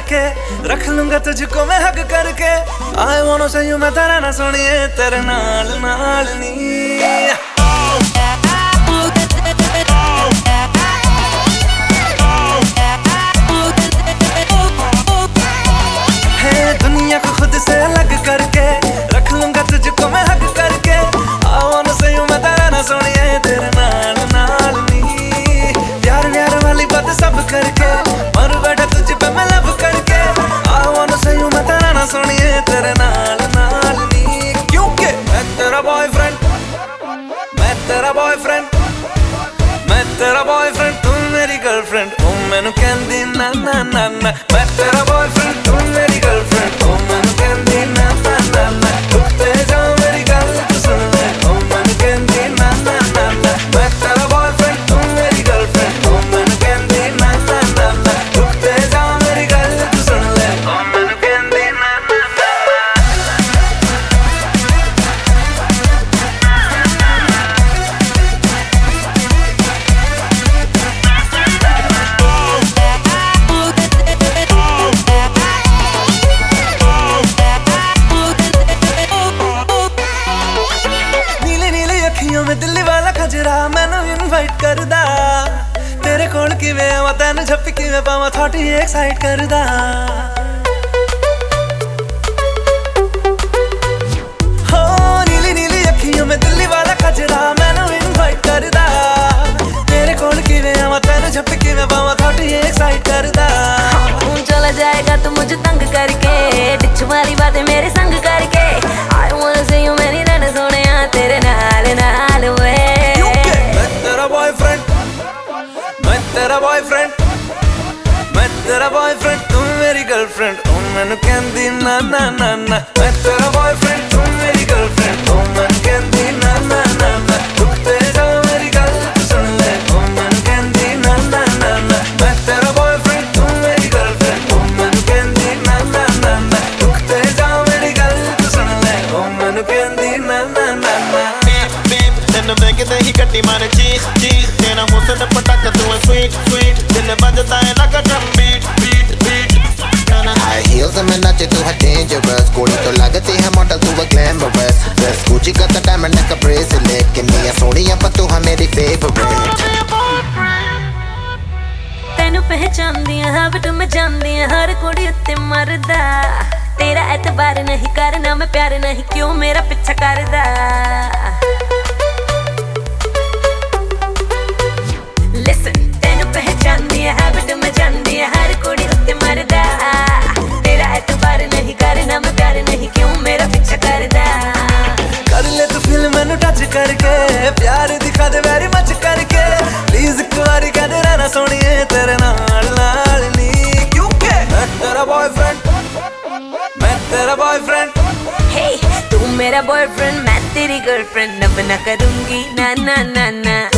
करके रख लूंगा तुझको मैं हक करके। I wanna say you मैं तेरा ना सुनिए तेरे नाल नाल नी। दुनिया को खुद से अलग करके रख लूंगा तुझको मैं हक करके। I wanna say you मैं तेरा ना सुनिए तेरे नाल नाल नी। प्यार प्यार वाली बात सब करके मर बैठा तुझ पे मैं लब करके। I wanna say you मैं तेरा ना सुनिए तेरे नाल नाल नी। क्योंकि मैं तेरा बॉयफ्रेंड, मैं तेरा बॉयफ्रेंड, मैं तेरा बॉयफ्रेंड, तू मेरी गर्लफ्रेंड। ओ मैनू कहंदी ना ना ना ना। मैं तेरा बॉयफ्रेंड, तू मेरी गर्लफ्रेंड। ओ मैनू कहंदी ना ना ना ना। रुकते जा मेरी गल तू सुन ले। ओ मैनू कहंदी ना ना ना ना। मैं तेरा बॉयफ्रेंड, तू मेरी गर्लफ्रेंड। ओ मैनू कहंदी ना ना ना ना। रुकते जा मेरी गल तू सुन ले। ओ मैनू कहंदी ना ना ना। मैं दिल्ली वाला खजरा मैनू इनवाइट करदा। तेरे कोल किवें आवां तैनू झप्पी किवें पावां थोड़ी एक्साइट करदा। हो नीली नीली अखियों में दिल्ली वाला खजरा मैनू इनवाइट करदा। तेरे कोल किवें आवां तैनू झप्पी किवें पावां थोड़ी एक्साइट करदा। चला जाएगा तू मुझे तंग करके डिच वाली बातें मेरे संग करके। I wanna see you मैंने रहना सोनिया तेरे नाल नाल वे। मैं तेरा बॉयफ्रेंड, मैं तेरा बॉयफ्रेंड, मैं तेरा बॉयफ्रेंड, तू मेरी गर्लफ्रेंड। ओ मैनू कहंदी ना ना ना ना। मैं तेरा बॉयफ्रेंड, तू मेरी गर्लफ्रेंड। ओ मैनू कहंदी ना ना ना ना। रुकते जा मेरी गल तू सुन ले। ओ मैनू कहंदी ना ना ना ना। मैं तेरा बॉयफ्रेंड, तू मेरी गर्लफ्रेंड। ओ मैनू कहंदी ना ना ना ना। रुकते जा मेरी गल तू सुन ले। ओ मैनू कहंदी ना ना ना ना। तेन वेखदे ही गड्डी मारे चीज चीज। तेरा हुस्न पटाका तू है स्वीट स्वीट। दिल बजदा है लगा drum beat beat beat. High heels में नाचे तू है डेंजरस। गोली तो लगती है मॉडल तू है ग्लैमरस। ड्रेस गुची का डायमंड का ब्रेसलेट। किन्नियां सोहणियां पर तू है मेरी फेवरेट। तेनू पहचानदी हां बट मैं जानदी हर कुड़ी उत्ते मरदा। तेरा एतबार नहीं करना मैं प्यार नहीं क्यों मेरा पीछा करदा। Listen तेनू पहचानदी हां बट मैं जानदी हर कुड़ी उत्ते मरदा। तेरा एतबार नहीं करना मैं प्यार नहीं क्यों मेरा पीछा करदा। कर ले तू फिल्म मैनू टच करके प्यार दिखा दे वेरी मच करके। प्लीज एक बारी कह दे रहना सोनिए तेरे नाल नाल नी। क्योंकि मैं तेरा बॉयफ्रेंड, मैं तेरा बॉयफ्रेंड। Hey तू मेरा बॉयफ्रेंड मैं तेरी गर्लफ्रेंड। अब ना करूंगी ना ना ना ना।